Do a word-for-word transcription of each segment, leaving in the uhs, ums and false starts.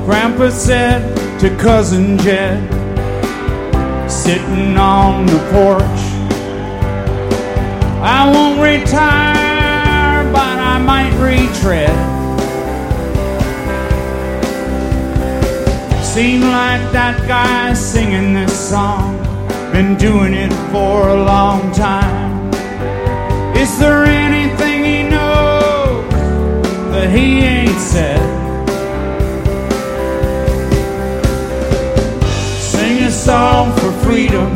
Grandpa said to Cousin Jed, sitting on the porch, I won't retire, but I might retread. Seemed like that guy singing this song been doing it for a long time. Is there anything he knows that he ain't said? Sing a song for freedom,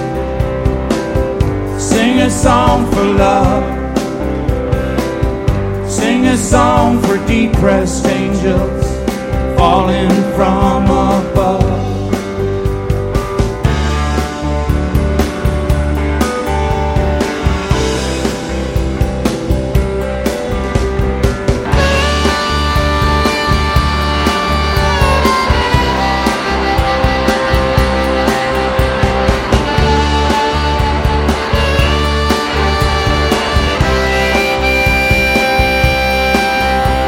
sing a song for love, sing a song for depressed angels falling from